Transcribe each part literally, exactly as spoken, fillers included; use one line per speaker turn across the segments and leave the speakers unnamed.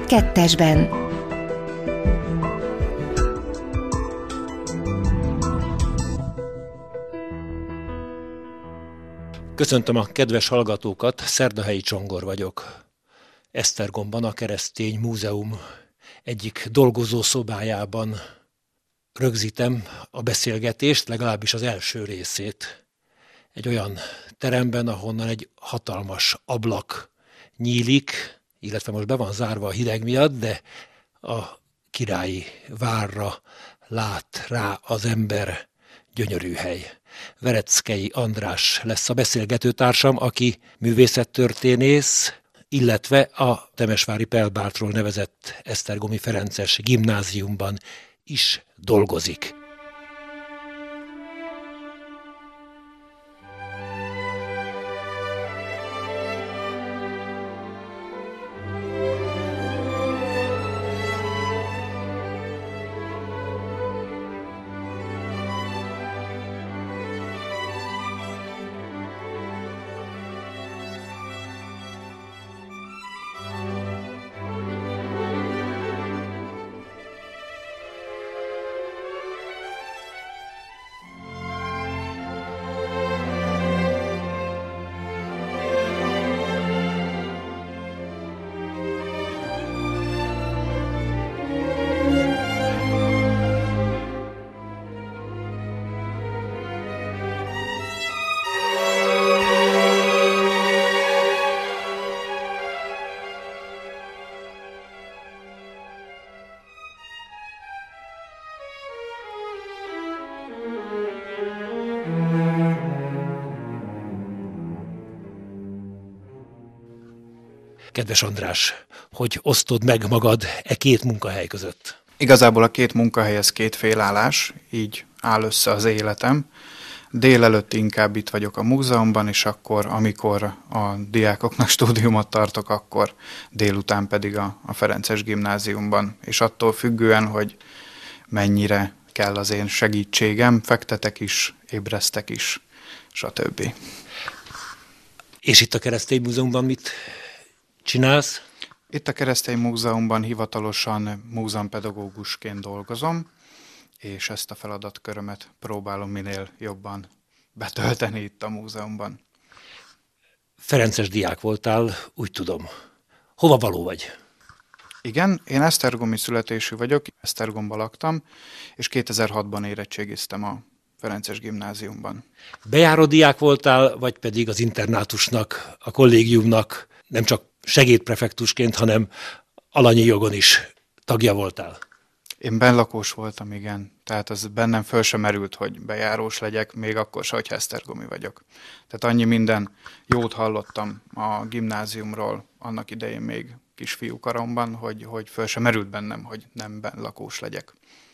Kettesben.
Köszöntöm a kedves hallgatókat, Szerdahelyi Csongor vagyok. Esztergomban a Keresztény Múzeum egyik dolgozószobájában rögzítem a beszélgetést, legalábbis az első részét. Egy olyan teremben, ahonnan egy hatalmas ablak nyílik, illetve most be van zárva a hideg miatt, de a Királyi Várra lát rá az ember. Gyönyörű hely. Vereckei András lesz a beszélgetőtársam, aki művészettörténész, illetve a Temesvári Pell Bártról nevezett esztergomi ferences gimnáziumban is dolgozik. Kedves András, hogy osztod meg magad e két munkahely között?
Igazából a két munkahely, ez két félállás, így áll össze az életem. Délelőtt inkább itt vagyok a múzeumban, és akkor, amikor a diákoknak stúdiumot tartok, akkor délután pedig a, a Ferences Gimnáziumban. És attól függően, hogy mennyire kell az én segítségem, fektetek is, ébresztek is, stb.
És itt a Keresztény Múzeumban mit csinálsz?
Itt a Keresztény Múzeumban hivatalosan múzeumpedagógusként dolgozom, és ezt a feladatkörömet próbálom minél jobban betölteni itt a múzeumban.
Ferences diák voltál, úgy tudom. Hova való vagy?
Igen, én esztergomi születésű vagyok, Esztergomban laktam, és kétezer-hatban érettségiztem a Ferences Gimnáziumban.
Bejáró diák voltál, vagy pedig az internátusnak, a kollégiumnak nem csak segédprefektusként, hanem alanyi jogon is tagja voltál?
Én bennlakós voltam, igen. Tehát az bennem föl sem merült, hogy bejárós legyek, még akkor se, hogyha esztergomi vagyok. Tehát annyi minden jót hallottam a gimnáziumról annak idején még kisfiúkoromban, hogy, hogy föl sem merült bennem, hogy nem bennlakós legyek.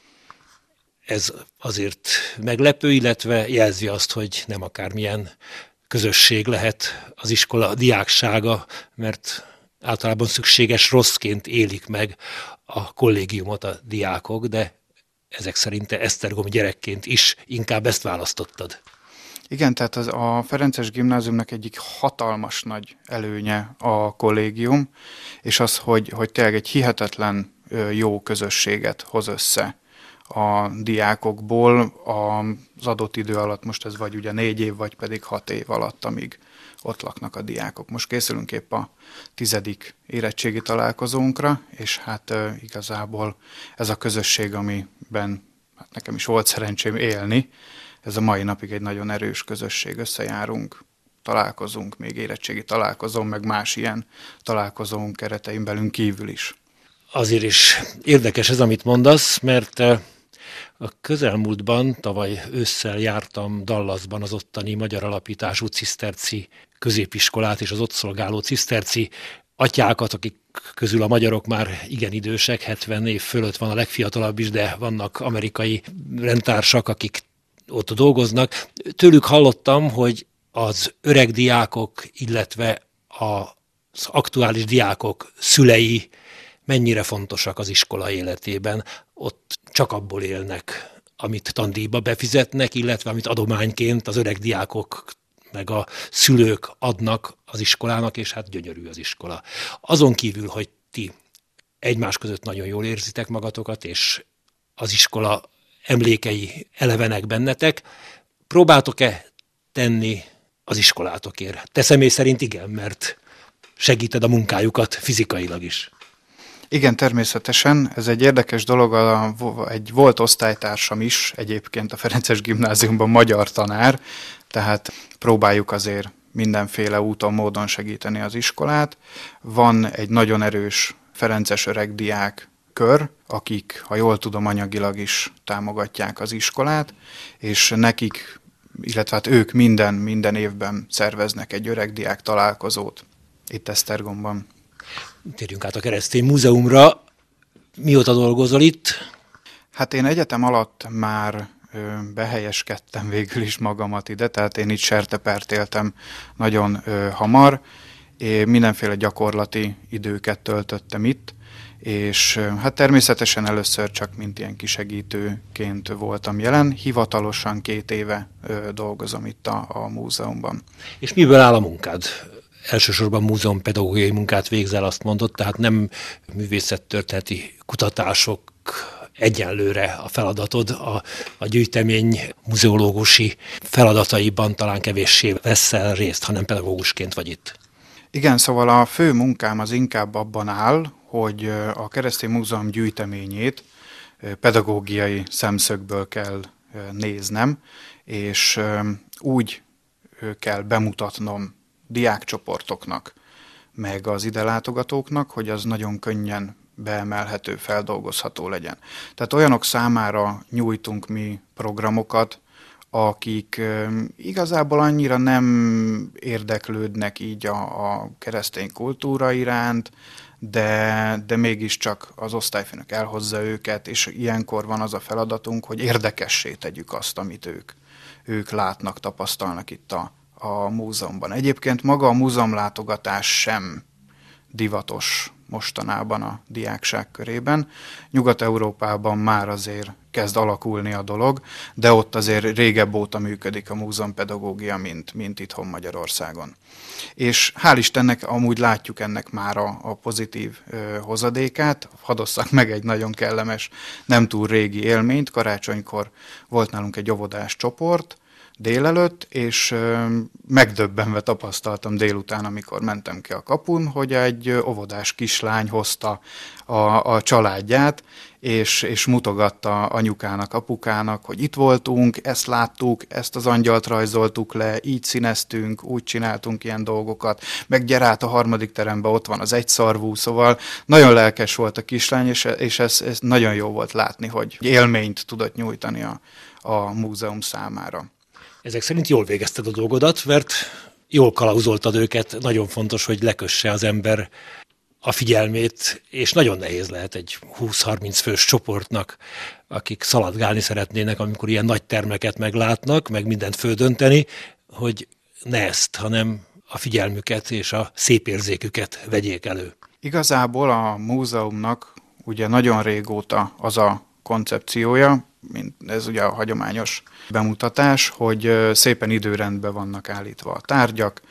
Ez azért meglepő, illetve jelzi azt, hogy nem akármilyen közösség lehet az iskola diáksága, mert általában szükséges rosszként élik meg a kollégiumot a diákok, de ezek szerint te esztergomi gyerekként is inkább ezt választottad.
Igen, tehát az a Ferences Gimnáziumnak egyik hatalmas nagy előnye a kollégium, és az, hogy, hogy tényleg egy hihetetlen jó közösséget hoz össze a diákokból az adott idő alatt, most ez vagy ugye négy év, vagy pedig hat év alatt, amíg ott laknak a diákok. Most készülünk épp a tizedik érettségi találkozónkra, és hát e, igazából ez a közösség, amiben hát nekem is volt szerencsém élni, ez a mai napig egy nagyon erős közösség, összejárunk, találkozunk, még érettségi találkozón, meg más ilyen találkozónk keretein belül kívül is.
Azért is érdekes ez, amit mondasz, mert a közelmúltban, tavaly ősszel jártam Dallasban az ottani magyar alapítású ciszterci középiskolát és az ott szolgáló ciszterci atyákat, akik közül a magyarok már igen idősek, hetven év fölött van a legfiatalabb is, de vannak amerikai rendtársak, akik ott dolgoznak. Tőlük hallottam, hogy az öreg diákok, illetve az aktuális diákok szülei mennyire fontosak az iskola életében. Ott csak abból élnek, amit tandíjba befizetnek, illetve amit adományként az öreg diákok meg a szülők adnak az iskolának, és hát gyönyörű az iskola. Azon kívül, hogy ti egymás között nagyon jól érzitek magatokat, és az iskola emlékei elevenek bennetek. Próbáltok-e tenni az iskolátokért? Te személy szerint igen, mert segíted a munkájukat fizikailag is.
Igen, természetesen. Ez egy érdekes dolog. A, egy volt osztálytársam is egyébként a Ferences Gimnáziumban magyar tanár, tehát próbáljuk azért mindenféle úton, módon segíteni az iskolát. Van egy nagyon erős ferences öreg diák kör, akik, ha jól tudom, anyagilag is támogatják az iskolát, és nekik, illetve hát ők minden, minden évben szerveznek egy öreg diák találkozót itt Esztergomban.
Térjünk át a Keresztény Múzeumra. Mióta dolgozol itt?
Hát én egyetem alatt már ö, behelyeskedtem végül is magamat ide, tehát én itt sertepert éltem nagyon ö, hamar, és mindenféle gyakorlati időket töltöttem itt, és ö, hát természetesen először csak mint ilyen kisegítőként voltam jelen, hivatalosan két éve ö, dolgozom itt a, a múzeumban.
És miből áll a munkád? Elsősorban múzeumpedagógiai munkát végzel, azt mondod, tehát nem művészettörténeti kutatások egyenlőre a feladatod, a, a gyűjtemény muzeológusi feladataiban talán kevéssé veszel részt, hanem pedagógusként vagy itt.
Igen, szóval a fő munkám az inkább abban áll, hogy a Keresztény Múzeum gyűjteményét pedagógiai szemszögből kell néznem, és úgy kell bemutatnom diákcsoportoknak, meg az ide látogatóknak, hogy az nagyon könnyen beemelhető, feldolgozható legyen. Tehát olyanok számára nyújtunk mi programokat, akik igazából annyira nem érdeklődnek így a, a keresztény kultúra iránt, de, de mégiscsak az osztályfőnök elhozza őket, és ilyenkor van az a feladatunk, hogy érdekessé tegyük azt, amit ők, ők látnak, tapasztalnak itt a a múzeumban. Egyébként maga a múzeumlátogatás sem divatos mostanában a diákság körében. Nyugat-Európában már azért kezd alakulni a dolog, de ott azért régebb óta működik a múzeumpedagógia, mint, mint itthon Magyarországon. És hál' Istennek amúgy látjuk ennek már a, a pozitív ö, hozadékát. Hadosszak meg egy nagyon kellemes, nem túl régi élményt. Karácsonykor volt nálunk egy óvodás csoport, délelőtt, és megdöbbenve tapasztaltam délután, amikor mentem ki a kapun, hogy egy óvodás kislány hozta a, a családját, és, és mutogatta anyukának, apukának, hogy itt voltunk, ezt láttuk, ezt az angyalt rajzoltuk le, így színeztünk, úgy csináltunk ilyen dolgokat, meg gyere át a harmadik terembe, ott van az egyszarvú, szóval nagyon lelkes volt a kislány, és, és ez, ez nagyon jó volt látni, hogy élményt tudott nyújtani a, a múzeum számára.
Ezek szerint jól végezted a dolgodat, mert jól kalauzoltad őket, nagyon fontos, hogy lekösse az ember a figyelmét, és nagyon nehéz lehet egy húsz-harminc fős csoportnak, akik szaladgálni szeretnének, amikor ilyen nagy termeket meglátnak, meg mindent földönteni, hogy ne ezt, hanem a figyelmüket és a szép érzéküket vegyék elő.
Igazából a múzeumnak ugye nagyon régóta az a koncepciója, mint ez ugye a hagyományos bemutatás, hogy szépen időrendben vannak állítva a tárgyak,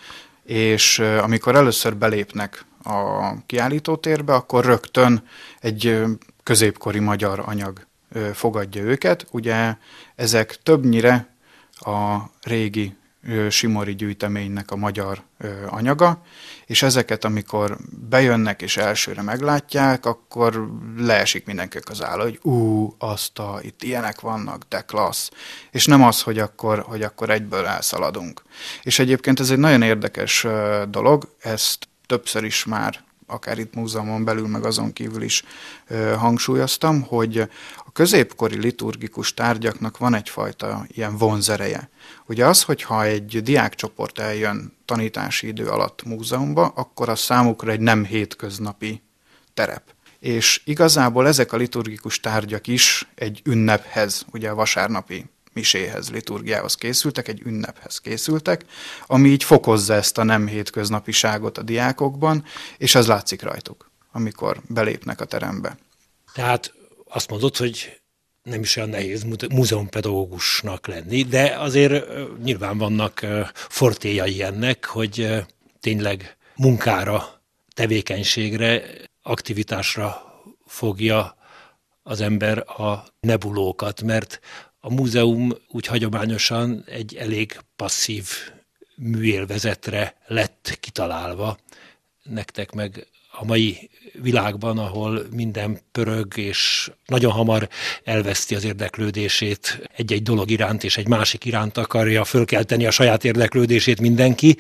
és amikor először belépnek a kiállítótérbe, akkor rögtön egy középkori magyar anyag fogadja őket. Ugye ezek többnyire a régi simori gyűjteménynek a magyar anyaga, és ezeket, amikor bejönnek és elsőre meglátják, akkor leesik mindenkinek az álla, hogy ú, azt a, itt ilyenek vannak, de klassz. És nem az, hogy akkor, hogy akkor egyből elszaladunk. És egyébként ez egy nagyon érdekes dolog, ezt többször is már akár itt múzeumon belül, meg azon kívül is ö, hangsúlyoztam, hogy a középkori liturgikus tárgyaknak van egyfajta ilyen vonzereje. Ugye az, hogyha egy diákcsoport eljön tanítási idő alatt múzeumba, akkor az számukra egy nem hétköznapi terep. És igazából ezek a liturgikus tárgyak is egy ünnephez, ugye a vasárnapi miséhez, liturgiához készültek, egy ünnephez készültek, ami így fokozza ezt a nem hétköznapiságot a diákokban, és az látszik rajtuk, amikor belépnek a terembe.
Tehát azt mondod, hogy nem is olyan nehéz múzeumpedagógusnak lenni, de azért nyilván vannak fortéjai ennek, hogy tényleg munkára, tevékenységre, aktivitásra fogja az ember a nebulókat, mert a múzeum úgy hagyományosan egy elég passzív műélvezetre lett kitalálva. Nektek meg a mai világban, ahol minden pörög, és nagyon hamar elveszti az érdeklődését egy-egy dolog iránt, és egy másik iránt akarja fölkelteni a saját érdeklődését mindenki,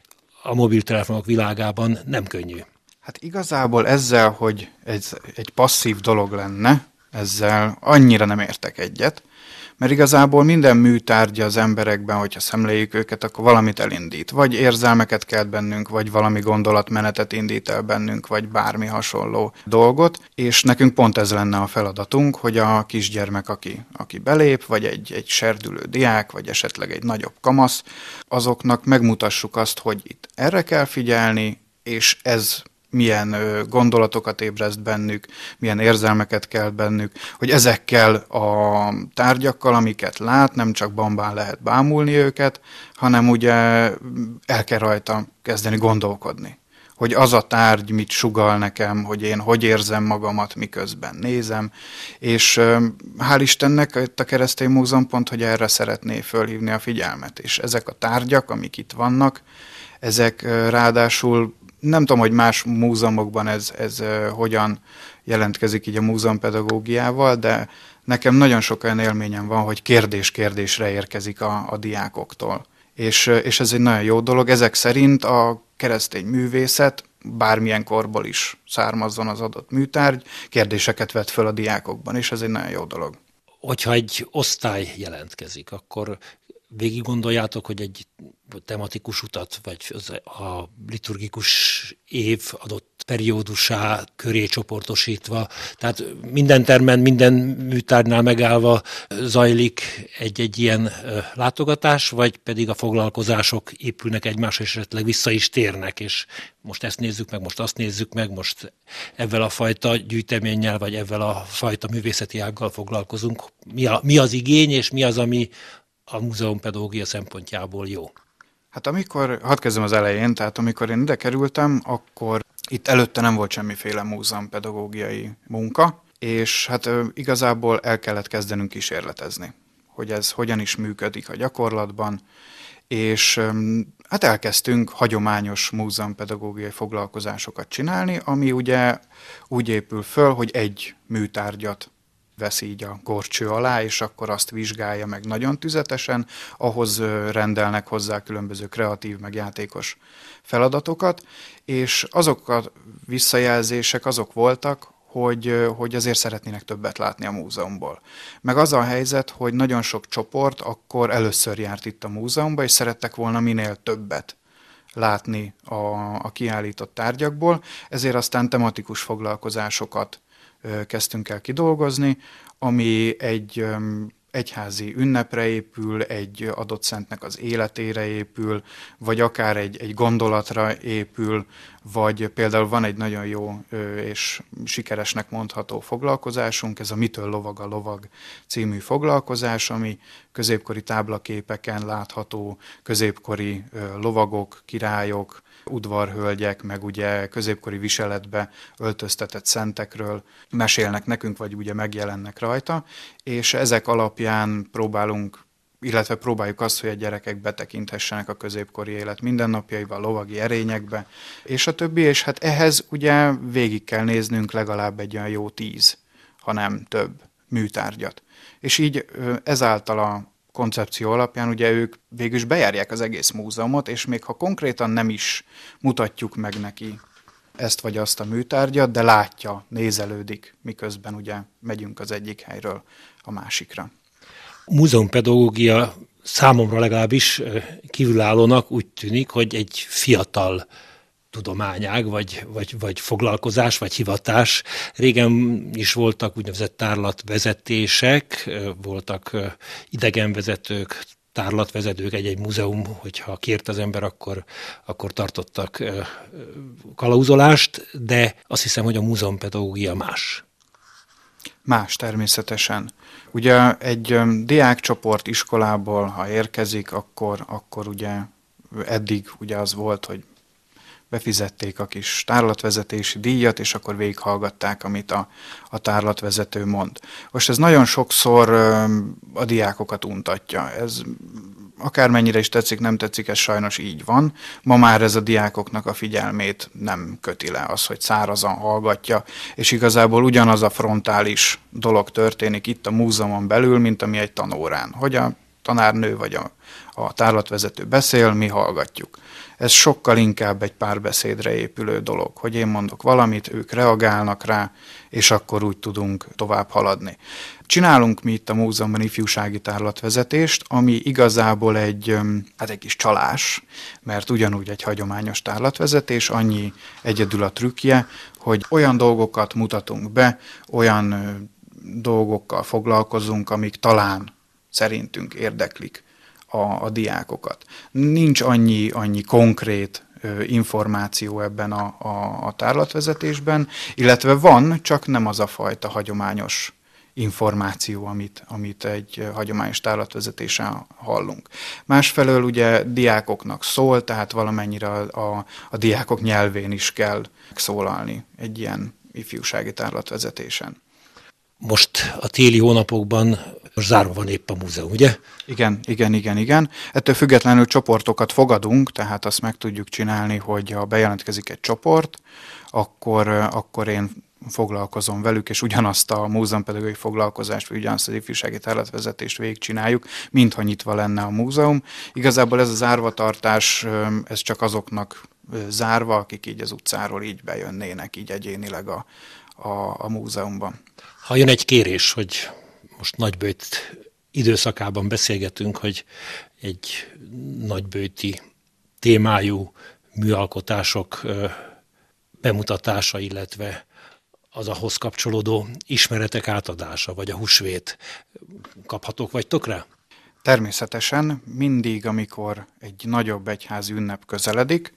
a mobiltelefonok világában nem könnyű.
Hát igazából ezzel, hogy ez egy passzív dolog lenne, ezzel annyira nem értek egyet, mert igazából minden műtárgya az emberekben, hogyha szemléljük őket, akkor valamit elindít. Vagy érzelmeket kelt bennünk, vagy valami gondolatmenetet indít el bennünk, vagy bármi hasonló dolgot, és nekünk pont ez lenne a feladatunk, hogy a kisgyermek, aki, aki belép, vagy egy, egy serdülő diák, vagy esetleg egy nagyobb kamasz, azoknak megmutassuk azt, hogy itt erre kell figyelni, és ez milyen gondolatokat ébreszt bennük, milyen érzelmeket kelt bennük, hogy ezekkel a tárgyakkal, amiket lát, nem csak bambán lehet bámulni őket, hanem ugye el kell rajta kezdeni gondolkodni. Hogy az a tárgy mit sugall nekem, hogy én hogy érzem magamat, miközben nézem, és hál' Istennek itt a Keresztény Múzeum pont, hogy erre szeretné fölhívni a figyelmet, és ezek a tárgyak, amik itt vannak, ezek ráadásul nem tudom, hogy más múzeumokban ez, ez uh, hogyan jelentkezik így a múzeumpedagógiával, de nekem nagyon sok olyan élményem van, hogy kérdés-kérdésre érkezik a, a diákoktól. És, uh, és ez egy nagyon jó dolog. Ezek szerint a keresztény művészet, bármilyen korból is származzon az adott műtárgy, kérdéseket vet föl a diákokban, és ez egy nagyon jó dolog.
Hogyha egy osztály jelentkezik, akkor végig gondoljátok, hogy egy tematikus utat, vagy a liturgikus év adott periódusá köré csoportosítva, tehát minden termen, minden műtárgynál megállva zajlik egy-egy ilyen látogatás, vagy pedig a foglalkozások épülnek egymásra, és esetleg vissza is térnek, és most ezt nézzük meg, most azt nézzük meg, most ezzel a fajta gyűjteménnyel, vagy ezzel a fajta művészeti ággal foglalkozunk. Mi, a, mi az igény, és mi az, ami a múzeumpedagógia szempontjából jó?
Hát amikor, hadd kezdem az elején, tehát amikor én ide kerültem, akkor itt előtte nem volt semmiféle múzeumpedagógiai munka, és hát igazából el kellett kezdenünk kísérletezni, hogy ez hogyan is működik a gyakorlatban, és hát elkezdtünk hagyományos múzeumpedagógiai foglalkozásokat csinálni, ami ugye úgy épül föl, hogy egy műtárgyat vesz így a górcső alá, és akkor azt vizsgálja meg nagyon tüzetesen, ahhoz rendelnek hozzá különböző kreatív, meg játékos feladatokat, és azok a visszajelzések azok voltak, hogy, hogy azért szeretnének többet látni a múzeumból. Meg az a helyzet, hogy nagyon sok csoport akkor először járt itt a múzeumban, és szerettek volna minél többet látni a, a kiállított tárgyakból, ezért aztán tematikus foglalkozásokat kezdtünk el kidolgozni, ami egy egyházi ünnepre épül, egy adott szentnek az életére épül, vagy akár egy, egy gondolatra épül, vagy például van egy nagyon jó és sikeresnek mondható foglalkozásunk, ez a Mitől lovag a lovag című foglalkozás, ami középkori táblaképeken látható középkori lovagok, királyok, udvarhölgyek, meg ugye középkori viseletbe öltöztetett szentekről mesélnek nekünk, vagy ugye megjelennek rajta, és ezek alapján próbálunk, illetve próbáljuk azt, hogy a gyerekek betekinthessenek a középkori élet mindennapjaiba, a lovagi erényekbe, és a többi, és hát ehhez ugye végig kell néznünk legalább egy olyan jó tíz, ha nem több műtárgyat. És így ezáltal a koncepció alapján ugye ők végül is bejárják az egész múzeumot, és még ha konkrétan nem is mutatjuk meg neki ezt vagy azt a műtárgyat, de látja, nézelődik, miközben ugye megyünk az egyik helyről a másikra.
A múzeumpedagógia számomra legalábbis kívülállónak úgy tűnik, hogy egy fiatal tudományág, vagy, vagy, vagy foglalkozás, vagy hivatás. Régen is voltak úgynevezett tárlatvezetések, voltak idegenvezetők, tárlatvezetők, egy-egy múzeum, hogyha kért az ember, akkor, akkor tartottak kalauzolást, de azt hiszem, hogy a múzeumpedagógia más.
Más természetesen. Ugye egy diákcsoport iskolából, ha érkezik, akkor, akkor ugye eddig ugye az volt, hogy befizették a kis tárlatvezetési díjat, és akkor végighallgatták, amit a, a tárlatvezető mond. Most ez nagyon sokszor a diákokat untatja. Ez akármennyire is tetszik, nem tetszik, ez sajnos így van. Ma már ez a diákoknak a figyelmét nem köti le, az, hogy szárazan hallgatja, és igazából ugyanaz a frontális dolog történik itt a múzeumon belül, mint ami egy tanórán. Hogy a tanárnő vagy a, a tárlatvezető beszél, mi hallgatjuk. Ez sokkal inkább egy párbeszédre épülő dolog, hogy én mondok valamit, ők reagálnak rá, és akkor úgy tudunk tovább haladni. Csinálunk mi itt a múzeumban ifjúsági tárlatvezetést, ami igazából egy, hát egy kis csalás, mert ugyanúgy egy hagyományos tárlatvezetés, annyi egyedül a trükkje, hogy olyan dolgokat mutatunk be, olyan dolgokkal foglalkozunk, amik talán szerintünk érdeklik a, a diákokat. Nincs annyi, annyi konkrét ö, információ ebben a, a, a tárlatvezetésben, illetve van, csak nem az a fajta hagyományos információ, amit, amit egy hagyományos tárlatvezetésen hallunk. Másfelől ugye diákoknak szól, tehát valamennyire a, a, a diákok nyelvén is kell szólalni egy ilyen ifjúsági tárlatvezetésen.
Most a téli hónapokban zárva van épp a múzeum, ugye?
Igen, igen, igen, igen. Ettől függetlenül csoportokat fogadunk, tehát azt meg tudjuk csinálni, hogy ha bejelentkezik egy csoport, akkor, akkor én foglalkozom velük, és ugyanazt a múzeumpedagógiai foglalkozást, vagy ugyanazt az ifjúsági tárlatvezetést végigcsináljuk, mintha nyitva lenne a múzeum. Igazából ez a zárvatartás, ez csak azoknak zárva, akik így az utcáról így bejönnének, így egyénileg a, a, a múzeumban.
Ha jön egy kérés, hogy most nagyböjt időszakában beszélgetünk, hogy egy nagyböjti témájú műalkotások bemutatása, illetve az ahhoz kapcsolódó ismeretek átadása, vagy a húsvét, kaphatók vagytok rá?
Természetesen mindig, amikor egy nagyobb egyházi ünnep közeledik,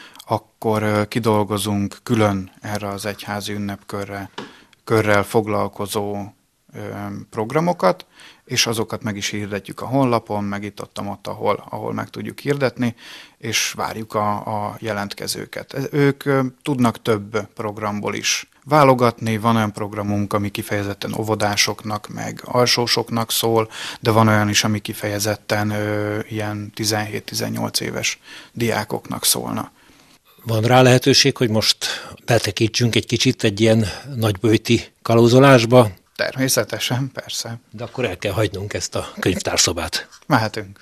akkor kidolgozunk külön erre az egyházi ünnepkörre körrel foglalkozó programokat, és azokat meg is hirdetjük a honlapon, meg itt ott, ott ahol, ahol meg tudjuk hirdetni, és várjuk a, a jelentkezőket. Ők tudnak több programból is válogatni, van olyan programunk, ami kifejezetten óvodásoknak, meg alsósoknak szól, de van olyan is, ami kifejezetten ö, ilyen tizenhét-tizennyolc éves diákoknak szólna.
Van rá lehetőség, hogy most betekítsünk egy kicsit egy ilyen nagyböjti kalózolásba?
Természetesen, persze.
De akkor el kell hagynunk ezt a könyvtárszobát.
Mehetünk.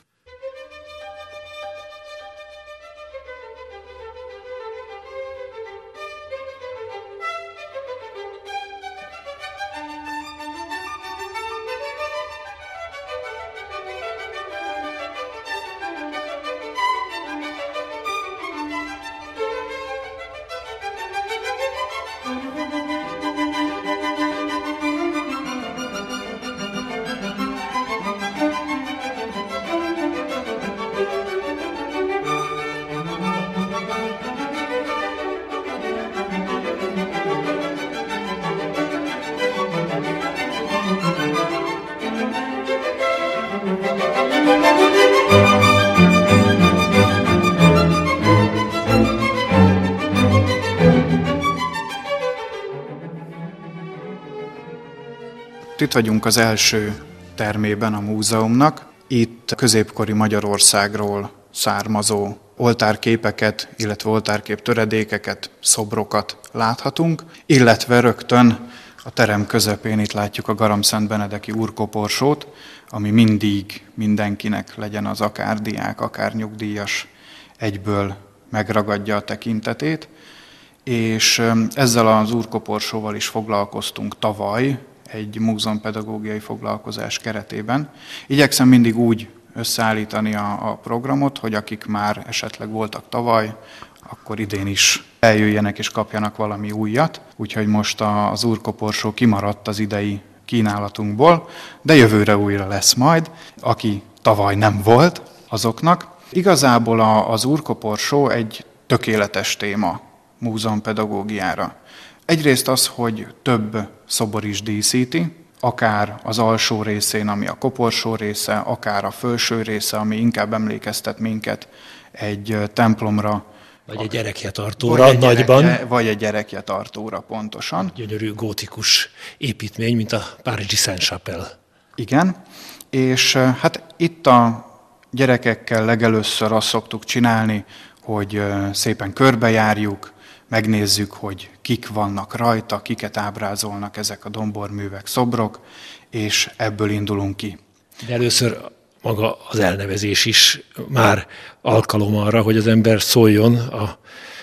Itt vagyunk az első termében a múzeumnak. Itt középkori Magyarországról származó oltárképeket, illetve oltárkép töredékeket, szobrokat láthatunk, illetve rögtön a terem közepén itt látjuk a garamszentbenedeki úrkoporsót, ami mindig mindenkinek, legyen az akár diák, akár nyugdíjas, egyből megragadja a tekintetét, és ezzel az úrkoporsóval is foglalkoztunk tavaly, egy múzeumpedagógiai foglalkozás keretében. Igyekszem mindig úgy összeállítani a, a programot, hogy akik már esetleg voltak tavaly, akkor idén is eljöjjenek és kapjanak valami újat. Úgyhogy most a, az úrkoporsó kimaradt az idei kínálatunkból, de jövőre újra lesz majd, aki tavaly nem volt azoknak. Igazából a, az úrkoporsó egy tökéletes téma múzeumpedagógiára. Egyrészt az, hogy több szobor is díszíti, akár az alsó részén, ami a koporsó része, akár a felső része, ami inkább emlékeztet minket egy templomra,
Vagy egy gyerekjetartóra egy nagyban.
Gyerekje, vagy egy gyerekjetartóra, pontosan.
Gyönyörű gótikus építmény, mint a párizsi Saint-Chapelle.
Igen, és hát itt a gyerekekkel legelőször azt szoktuk csinálni, hogy szépen körbejárjuk, megnézzük, hogy kik vannak rajta, kiket ábrázolnak ezek a domborművek, szobrok, és ebből indulunk ki.
De először maga az elnevezés is már alkalom arra, hogy az ember szóljon a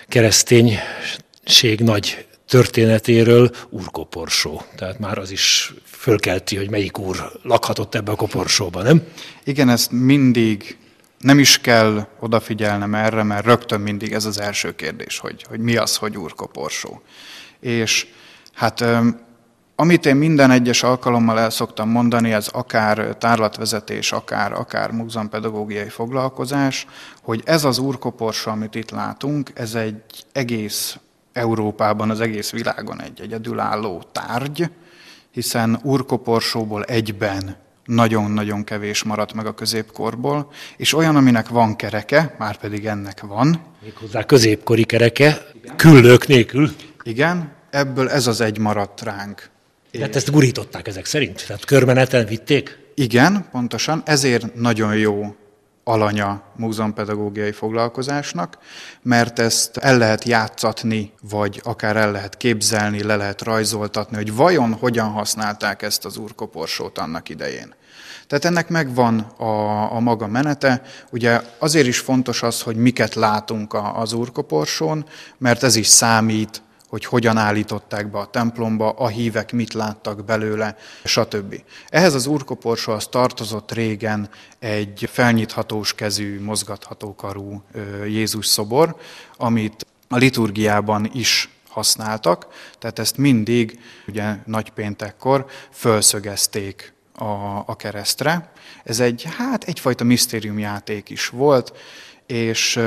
kereszténység nagy történetéről, úrkoporsó. Tehát már az is fölkelti, hogy melyik úr lakhatott ebbe a koporsóba, nem?
Igen, ezt mindig nem is kell odafigyelnem erre, mert rögtön mindig ez az első kérdés, hogy, hogy mi az, hogy úrkoporsó. És hát amit én minden egyes alkalommal el szoktam mondani, ez akár tárlatvezetés, akár, akár múzeumpedagógiai foglalkozás, hogy ez az úrkoporsó, amit itt látunk, ez egy egész Európában, az egész világon egy egyedülálló tárgy, hiszen úrkoporsóból egyben nagyon-nagyon kevés maradt meg a középkorból, és olyan, aminek van kereke, már pedig ennek van.
Méghozzá középkori kereke, küllők nélkül.
Igen, ebből ez az egy maradt ránk.
Tehát ezt gurították ezek szerint? Tehát körmeneten vitték?
Igen, pontosan, ezért nagyon jó alanya múzeumpedagógiai foglalkozásnak, mert ezt el lehet játszatni, vagy akár el lehet képzelni, le lehet rajzoltatni, hogy vajon hogyan használták ezt az úrkoporsót annak idején. Tehát ennek megvan a, a maga menete. Ugye azért is fontos az, hogy miket látunk az úrkoporsón, mert ez is számít, hogy hogyan állították be a templomba, a hívek mit láttak belőle, stb. Ehhez az úrkoporsóhoz tartozott régen egy felnyithatós kezű, mozgatható karú Jézus szobor, amit a liturgiában is használtak, tehát ezt mindig, ugye nagypéntekkor fölszögezték a, a keresztre. Ez egy, hát egyfajta misztériumjáték is volt, és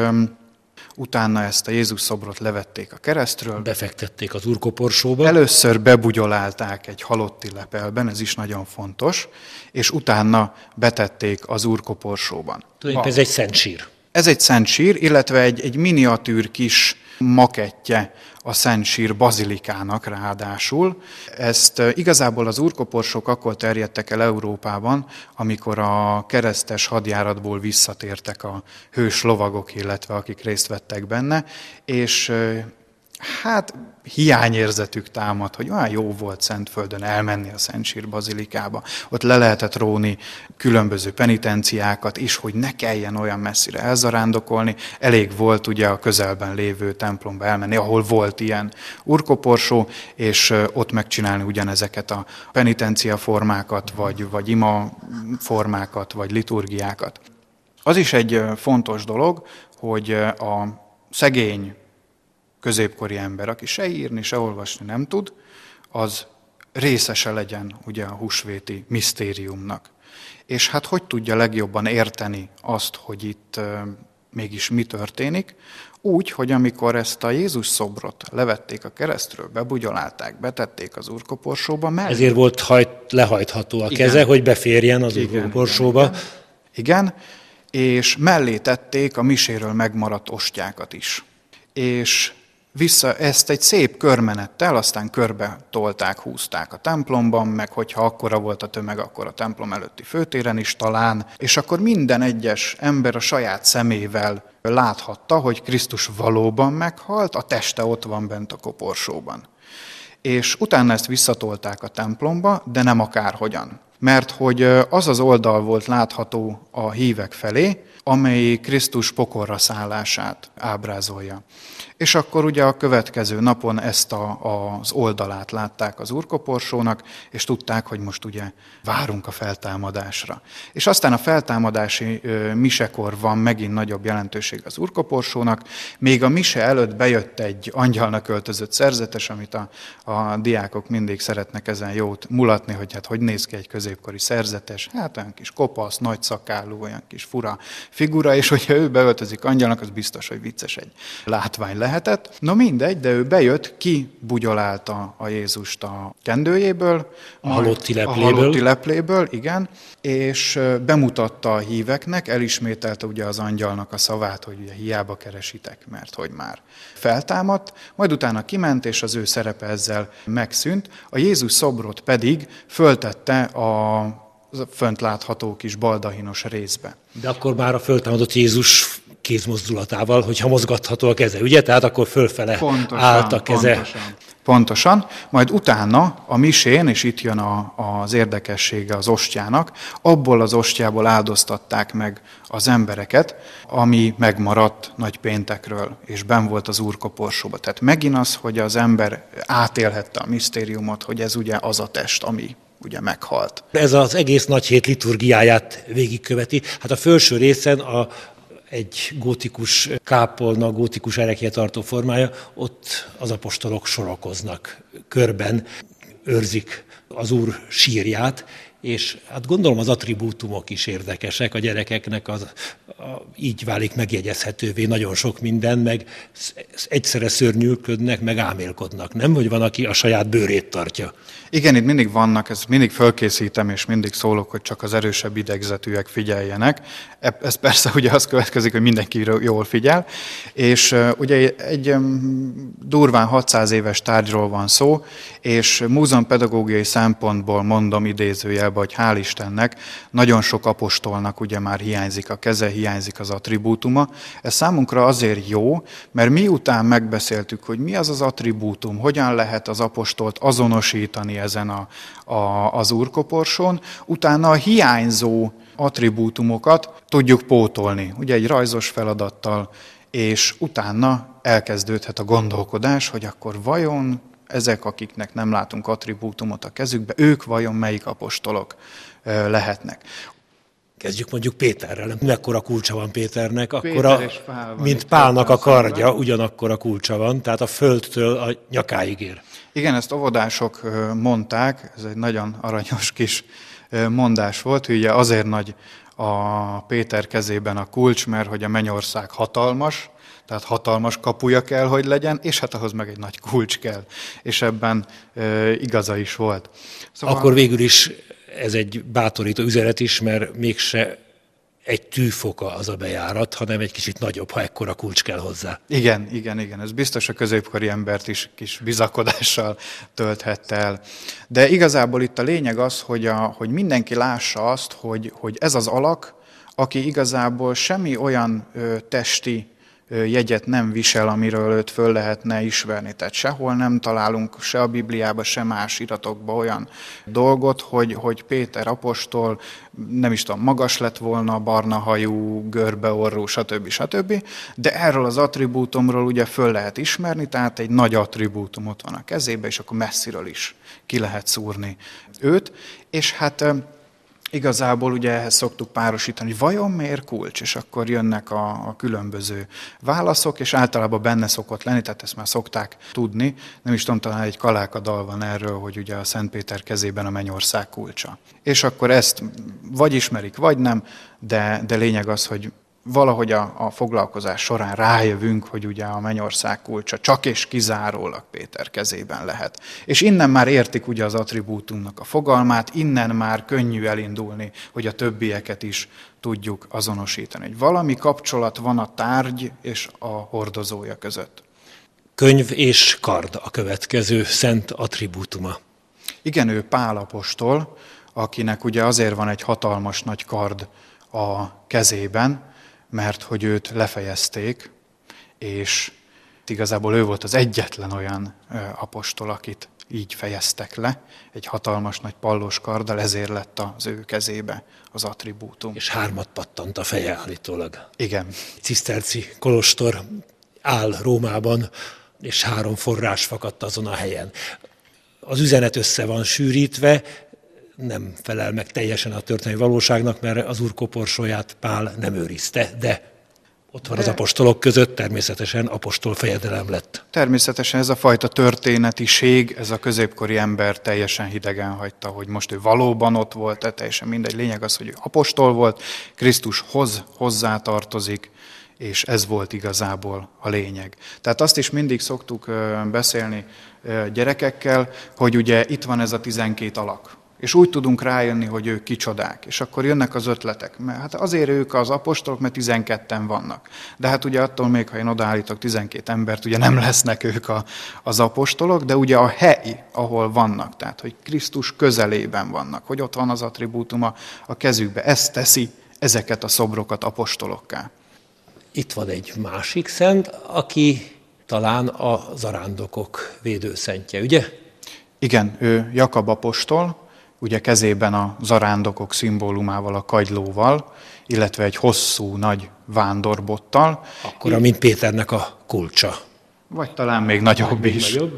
utána ezt a Jézus szobrot levették a keresztről.
Befektették az úrkoporsóba.
Először bebugyolálták egy halotti lepelben, ez is nagyon fontos, és utána betették az úrkoporsóban.
Tulajdonképpen ez egy szent sír.
Ez egy szent sír, illetve egy, egy miniatűr kis makettje a Szent Sír bazilikának ráadásul. Ezt igazából az úrkoporsók akkor terjedtek el Európában, amikor a keresztes hadjáratból visszatértek a hős lovagok, illetve akik részt vettek benne, és hát hiányérzetük támad, hogy olyan jó volt Szentföldön elmenni a Szent Sír bazilikába. Ott le lehetett róni különböző penitenciákat is, hogy ne kelljen olyan messzire elzarándokolni. Elég volt ugye a közelben lévő templomba elmenni, ahol volt ilyen úrkoporsó, és ott megcsinálni ugyanezeket a penitencia formákat, vagy, vagy ima formákat, vagy liturgiákat. Az is egy fontos dolog, hogy a szegény középkori ember, aki se írni, se olvasni nem tud, az részese legyen ugye a húsvéti misztériumnak. És hát hogy tudja legjobban érteni azt, hogy itt e, mégis mi történik? Úgy, hogy amikor ezt a Jézus szobrot levették a keresztről, bebugyolálták, betették az úrkoporsóba, mellé.
Ezért volt hajt, lehajtható a keze, igen, hogy beférjen az igen, úrkoporsóba.
Igen, igen. igen, és mellé tették a miséről megmaradt ostyákat is. És vissza ezt egy szép körmenettel, aztán körbe tolták, húzták a templomban, meg hogyha akkora volt a tömeg, akkor a templom előtti főtéren is talán, és akkor minden egyes ember a saját szemével láthatta, hogy Krisztus valóban meghalt, a teste ott van bent a koporsóban. És utána ezt visszatolták a templomba, de nem akárhogyan. Mert hogy az az oldal volt látható a hívek felé, amely Krisztus pokolra szállását ábrázolja. És akkor ugye a következő napon ezt a, az oldalát látták az úrkoporsónak, és tudták, hogy most ugye várunk a feltámadásra. És aztán a feltámadási ö, misekor van megint nagyobb jelentőség az úrkoporsónak. Még a mise előtt bejött egy angyalnak öltözött szerzetes, amit a, a diákok mindig szeretnek ezen jót mulatni, hogy hát hogy néz ki egy középkori középkori szerzetes, hát olyan kis kopasz, nagy szakálú, olyan kis fura figura, és hogyha ő beöltözik angyalnak, az biztos, hogy vicces egy látvány lehetett. No mindegy, de ő bejött, kibugyolálta a Jézust a kendőjéből,
a halotti lepléből.
A halotti lepléből, igen, és bemutatta a híveknek, elismételte ugye az angyalnak a szavát, hogy ugye hiába keresitek, mert hogy már feltámadt, majd utána kiment, és az ő szerepe ezzel megszűnt. A Jézus szobrot pedig föltette a fönt látható kis baldahinos részbe.
De akkor már a föltámadott Jézus kézmozdulatával, hogyha mozgatható a keze, ugye? Tehát akkor fölfele pontosan, állt a keze.
Pontosan. Pontosan, majd utána a misén, és itt jön a, az érdekessége az ostjának, abból az ostjából áldoztatták meg az embereket, ami megmaradt nagypéntekről, és benn volt az úrkoporsóba. Tehát megint az, hogy az ember átélhette a misztériumot, hogy ez ugye az a test, ami ugye meghalt.
Ez az egész nagyhét liturgiáját végigköveti. Hát a felső részen a egy gótikus kápolna, gótikus ereklyet formája, ott az apostolok sorakoznak körben, őrzik az Úr sírját, és hát gondolom az attribútumok is érdekesek, a gyerekeknek az, a, így válik megjegyezhetővé nagyon sok minden, meg egyszerre szörnyűködnek, meg ámélkodnak, nem? Hogy van, aki a saját bőrét tartja.
Igen, itt mindig vannak, ezt mindig fölkészítem, és mindig szólok, hogy csak az erősebb idegzetűek figyeljenek. Ez persze ugye az következik, hogy mindenki jól figyel, és uh, ugye egy um, durván hatszáz éves tárgyról van szó, és múzeumpedagógiai szempontból mondom idézőjelben, hogy hál' Istennek nagyon sok apostolnak ugye már hiányzik a keze, hiányzik az attribútuma. Ez számunkra azért jó, mert miután megbeszéltük, hogy mi az az attribútum, hogyan lehet az apostolt azonosítani ezen a, a, az úrkoporsón, utána a hiányzó attribútumokat tudjuk pótolni, ugye egy rajzos feladattal, és utána elkezdődhet a gondolkodás, hogy akkor vajon ezek, akiknek nem látunk attribútumot a kezükbe, ők vajon melyik apostolok lehetnek.
Kezdjük mondjuk Péterrel. Mekkora kulcsa van Péternek, akkora, Pál mint Pálnak a kardja, ugyanakkor a kulcsa van, tehát a földtől a nyakáig ér.
Igen, ezt óvodások mondták, ez egy nagyon aranyos kis mondás volt, hogy ugye azért nagy a Péter kezében a kulcs, mert hogy a mennyország hatalmas, tehát hatalmas kapuja kell, hogy legyen, és hát ahhoz meg egy nagy kulcs kell. És ebben e, igaza is volt.
Szóval... Akkor végül is ez egy bátorító üzenet is, mert mégse egy tűfoka az a bejárat, hanem egy kicsit nagyobb, ha ekkora kulcs kell hozzá.
Igen, igen, igen. Ez biztos a középkori embert is kis bizakodással tölthette el. De igazából itt a lényeg az, hogy, a, hogy mindenki lássa azt, hogy, hogy ez az alak, aki igazából semmi olyan ö, testi jegyet nem visel, amiről őt föl lehetne ismerni. Tehát sehol nem találunk se a Bibliában, se más iratokban olyan dolgot, hogy, hogy Péter apostol, nem is tudom, magas lett volna, barna hajú, görbeorrú, stb. stb. De erről az attribútumról ugye föl lehet ismerni, tehát egy nagy attribútum ott van a kezébe, és akkor messziről is ki lehet szúrni őt. És hát igazából ugye ehhez szoktuk párosítani, hogy vajon miért kulcs, és akkor jönnek a, a különböző válaszok, és általában benne szokott lenni, tehát ezt már szokták tudni. Nem is tudom, talán egy Kaláka dal van erről, hogy ugye a Szent Péter kezében a mennyország kulcsa. És akkor ezt vagy ismerik, vagy nem, de, de lényeg az, hogy valahogy a, a foglalkozás során rájövünk, hogy ugye a mennyország kulcsa csak és kizárólag Péter kezében lehet. És innen már értik ugye az attribútumnak a fogalmát, innen már könnyű elindulni, hogy a többieket is tudjuk azonosítani. Hogy valami kapcsolat van a tárgy és a hordozója között.
Könyv és kard a következő szent attribútuma.
Igen, ő Pál apostol, akinek ugye azért van egy hatalmas nagy kard a kezében, mert hogy őt lefejezték, és igazából ő volt az egyetlen olyan apostol, akit így fejeztek le, egy hatalmas nagy pallós karddal, ezért lett az ő kezébe az attribútum.
És hármat pattant a feje állítólag.
Igen.
Ciszterci kolostor áll Rómában, és három forrás fakadt azon a helyen. Az üzenet össze van sűrítve, nem felel meg teljesen a történelmi valóságnak, mert az úr koporsóját Pál nem őrizte, de Ott van De... az apostolok között, természetesen apostol fejedelem lett.
Természetesen ez a fajta történetiség, ez a középkori ember teljesen hidegen hagyta, hogy most ő valóban ott volt, de teljesen mindegy. Lényeg az, hogy ő apostol volt, Krisztushoz hozzátartozik, és ez volt igazából a lényeg. Tehát azt is mindig szoktuk beszélni gyerekekkel, hogy ugye itt van ez a tizenkét alak. És úgy tudunk rájönni, hogy ők kicsodák. És akkor jönnek az ötletek. Mert hát azért ők az apostolok, mert tizenketten vannak. De hát ugye attól még, ha én odaállítok tizenkét embert, ugye nem lesznek ők a, az apostolok, de ugye a hely, ahol vannak, tehát hogy Krisztus közelében vannak, hogy ott van az attribútuma a kezükbe. Ez teszi ezeket a szobrokat apostolokká.
Itt van egy másik szent, aki talán a zarándokok védőszentje, ugye?
Igen, ő Jakab apostol, ugye kezében a zarándokok szimbólumával, a kagylóval, illetve egy hosszú, nagy vándorbottal.
Akkora, mint Péternek a kulcsa.
Vagy talán még nagyobb még is. Nagyobb.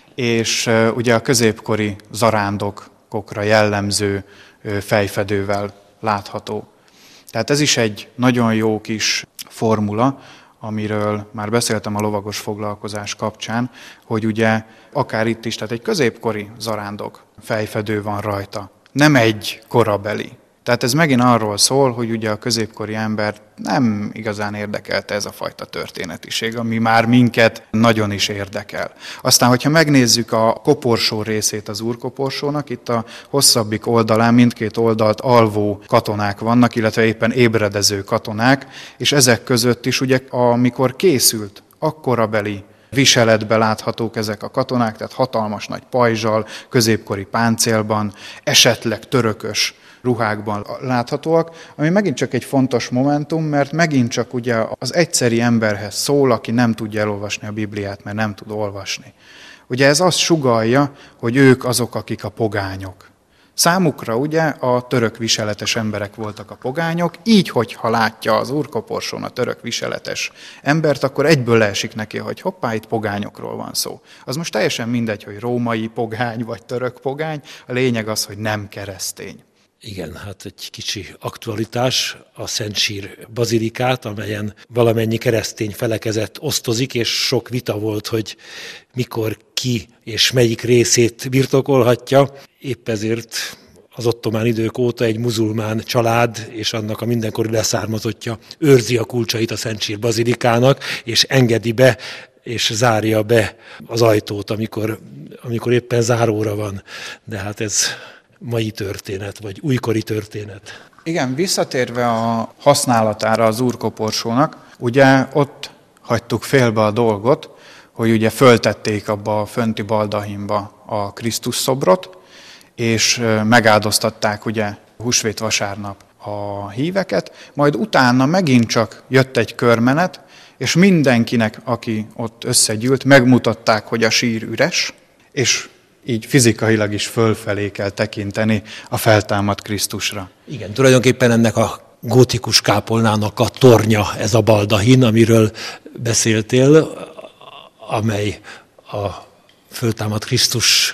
És uh, ugye a középkori zarándokokra jellemző uh, fejfedővel látható. Tehát ez is egy nagyon jó kis formula, amiről már beszéltem a lovagos foglalkozás kapcsán, hogy ugye akár itt is, tehát egy középkori zarándok fejfedő van rajta, nem egy korabeli. Tehát ez megint arról szól, hogy ugye a középkori ember nem igazán érdekelte ez a fajta történetiség, ami már minket nagyon is érdekel. Aztán, hogyha megnézzük a koporsó részét az úrkoporsónak, itt a hosszabbik oldalán mindkét oldalt alvó katonák vannak, illetve éppen ébredező katonák, és ezek között is ugye, amikor készült, akkorabeli viseletbe láthatók ezek a katonák, tehát hatalmas nagy pajzsal, középkori páncélban, esetleg törökös ruhákban láthatóak, ami megint csak egy fontos momentum, mert megint csak ugye az egyszeri emberhez szól, aki nem tudja elolvasni a Bibliát, mert nem tud olvasni. Ugye ez azt sugallja, hogy ők azok, akik a pogányok. Számukra ugye a török viseletes emberek voltak a pogányok, így, hogyha látja az úrkoporsón a török viseletes embert, akkor egyből leesik neki, hogy hoppá, itt pogányokról van szó. Az most teljesen mindegy, hogy római pogány vagy török pogány, a lényeg az, hogy nem keresztény.
Igen, hát egy kicsi aktualitás, a Szent Sír bazilikát, amelyen valamennyi keresztény felekezet osztozik, és sok vita volt, hogy mikor ki és melyik részét birtokolhatja. Épp ezért az ottomán idők óta egy muzulmán család és annak a mindenkori leszármazottja őrzi a kulcsait a Szent Sír bazilikának, és engedi be és zárja be az ajtót, amikor, amikor éppen záróra van. De hát ez mai történet, vagy újkori történet.
Igen, visszatérve a használatára az úrkoporsónak, ugye ott hagytuk félbe a dolgot, hogy ugye föltették abba a fönti baldahimba a Krisztus szobrot, és megáldoztatták ugye húsvét vasárnap a híveket, majd utána megint csak jött egy körmenet, és mindenkinek, aki ott összegyűlt, megmutatták, hogy a sír üres, és így fizikailag is fölfelé kell tekinteni a feltámadt Krisztusra.
Igen, tulajdonképpen ennek a gótikus kápolnának a tornya, ez a baldahin, amiről beszéltél, amely a föltámadt Krisztus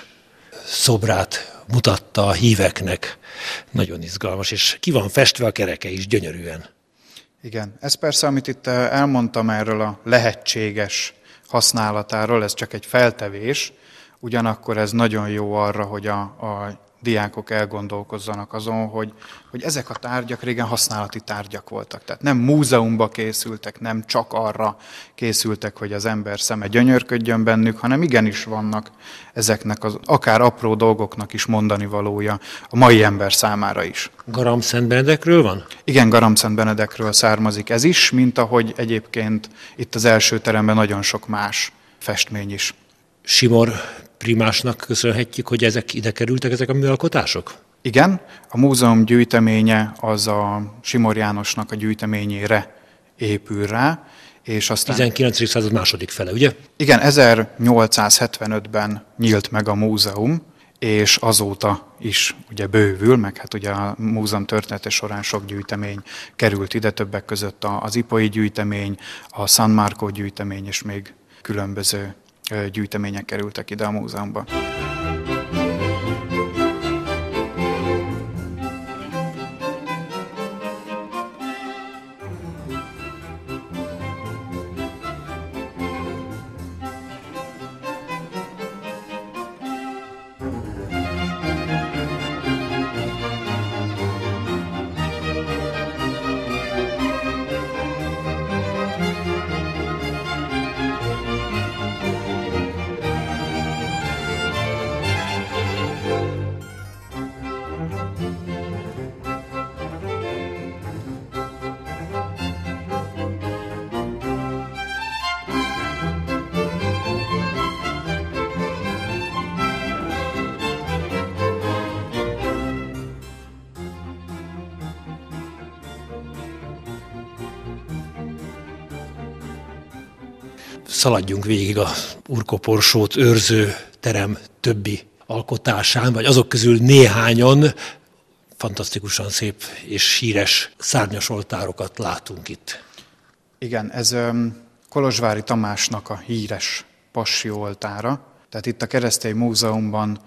szobrát mutatta a híveknek. Nagyon izgalmas, és ki van festve a kereke is gyönyörűen.
Igen, ez persze, amit itt elmondtam erről a lehetséges használatáról, ez csak egy feltevés, ugyanakkor ez nagyon jó arra, hogy a, a diákok elgondolkozzanak azon, hogy, hogy ezek a tárgyak régen használati tárgyak voltak. Tehát nem múzeumba készültek, nem csak arra készültek, hogy az ember szeme gyönyörködjön bennük, hanem igenis vannak ezeknek az akár apró dolgoknak is mondani valója a mai ember számára is.
Garamszent Benedekről van?
Igen, Garamszent Benedekről származik ez is, mint ahogy egyébként itt az első teremben nagyon sok más festmény is.
Simor primásnak köszönhetjük, hogy ezek ide kerültek, ezek a műalkotások?
Igen, a múzeum gyűjteménye az a Simor Jánosnak a gyűjteményére épül rá, és aztán...
tizenkilencedik század második fele, ugye?
Igen, ezernyolcszázhetvenötben nyílt meg a múzeum, és azóta is ugye bővül, meg hát ugye a múzeum története során sok gyűjtemény került ide, többek között az Ipoly gyűjtemény, a San Marco gyűjtemény, és még különböző gyűjtemények kerültek ide a múzeumba.
szaladjunk végig a urkoporsót őrző terem többi alkotásán, vagy azok közül néhányan fantasztikusan szép és híres szárnyas oltárokat látunk itt.
Igen, ez Kolozsvári Tamásnak a híres passzió oltára. Tehát itt a Keresztény Múzeumban,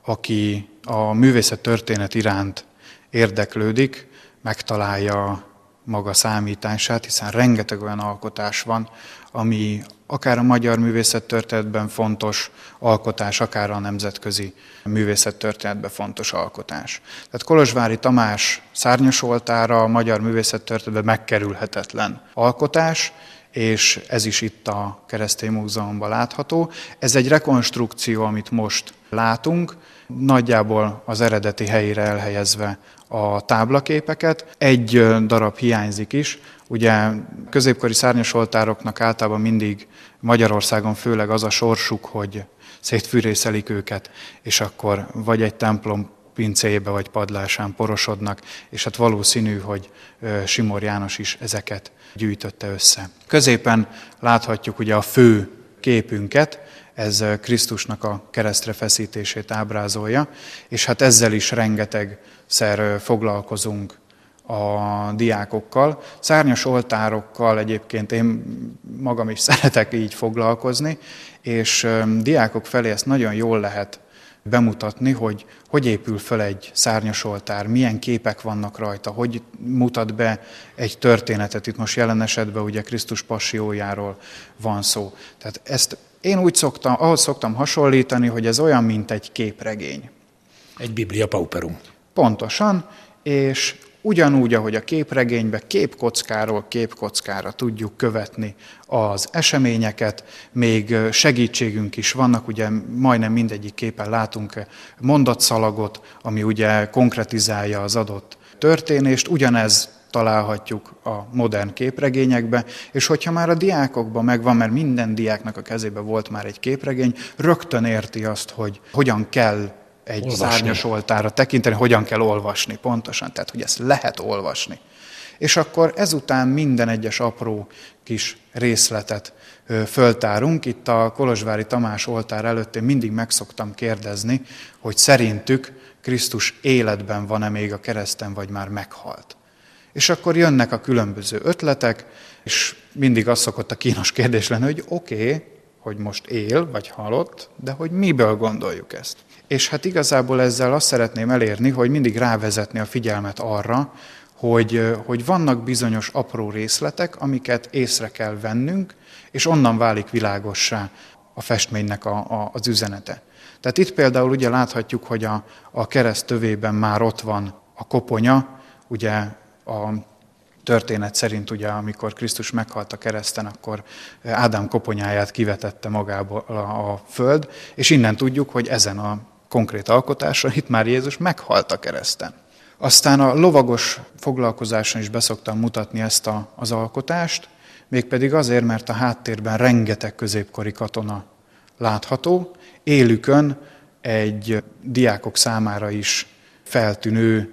aki a művészettörténet iránt érdeklődik, megtalálja maga számítását, hiszen rengeteg olyan alkotás van, ami akár a magyar művészettörténetben fontos alkotás, akár a nemzetközi művészettörténetben fontos alkotás. Tehát Kolozsvári Tamás szárnyas oltára a magyar művészettörténetben megkerülhetetlen alkotás, és ez is itt a Keresztény Múzeumban látható. Ez egy rekonstrukció, amit most látunk, nagyjából az eredeti helyére elhelyezve a táblaképeket. Egy darab hiányzik is. Ugye középkori szárnyas oltároknak általában mindig Magyarországon főleg az a sorsuk, hogy szétfűrészelik őket, és akkor vagy egy templom pincéjébe vagy padlásán porosodnak, és hát valószínű, hogy Simor János is ezeket gyűjtötte össze. Középen láthatjuk ugye a fő képünket, ez Krisztusnak a keresztre feszítését ábrázolja, és hát ezzel is rengetegszer foglalkozunk a diákokkal. Szárnyas oltárokkal egyébként én magam is szeretek így foglalkozni, és diákok felé ezt nagyon jól lehet bemutatni, hogy hogy épül fel egy szárnyas oltár, milyen képek vannak rajta, hogy mutat be egy történetet. Itt most jelen esetben ugye Krisztus passziójáról van szó. Tehát ezt én úgy szoktam, ahhoz szoktam hasonlítani, hogy ez olyan, mint egy képregény.
Egy Biblia pauperum.
Pontosan, és ugyanúgy, ahogy a képregényben képkockáról képkockára tudjuk követni az eseményeket, még segítségünk is vannak, ugye majdnem mindegyik képen látunk mondatszalagot, ami ugye konkretizálja az adott történést, ugyanez találhatjuk a modern képregényekbe, és hogyha már a diákokban megvan, mert minden diáknak a kezében volt már egy képregény, rögtön érti azt, hogy hogyan kell egy olvasni. Szárnyas oltárra tekinteni, hogyan kell olvasni pontosan, tehát hogy ezt lehet olvasni. És akkor ezután minden egyes apró kis részletet föltárunk. Itt a Kolozsvári Tamás oltár előtt én mindig meg szoktam kérdezni, hogy szerintük Krisztus életben van-e még a kereszten, vagy már meghalt. És akkor jönnek a különböző ötletek, és mindig az szokott a kínos kérdés lenni, hogy oké, okay, hogy most él, vagy halott, de hogy miből gondoljuk ezt. És hát igazából ezzel azt szeretném elérni, hogy mindig rávezetni a figyelmet arra, hogy, hogy vannak bizonyos apró részletek, amiket észre kell vennünk, és onnan válik világossá a festménynek a, a, az üzenete. Tehát itt például ugye láthatjuk, hogy a, a kereszt tövében már ott van a koponya, ugye a történet szerint, ugye, amikor Krisztus meghalt a kereszten, akkor Ádám koponyáját kivetette magából a föld, és innen tudjuk, hogy ezen a konkrét alkotáson itt már Jézus meghalt a kereszten. Aztán a lovagos foglalkozáson is beszoktam mutatni ezt a, az alkotást, mégpedig azért, mert a háttérben rengeteg középkori katona látható, élükön egy diákok számára is feltűnő